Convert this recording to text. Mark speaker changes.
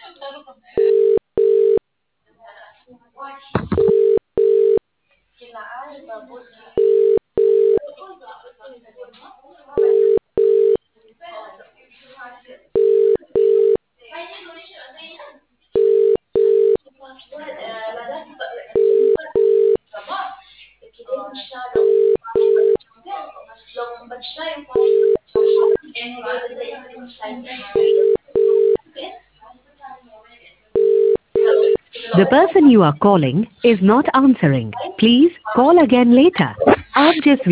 Speaker 1: The person you are calling is not answering. Please call again later. आप जिस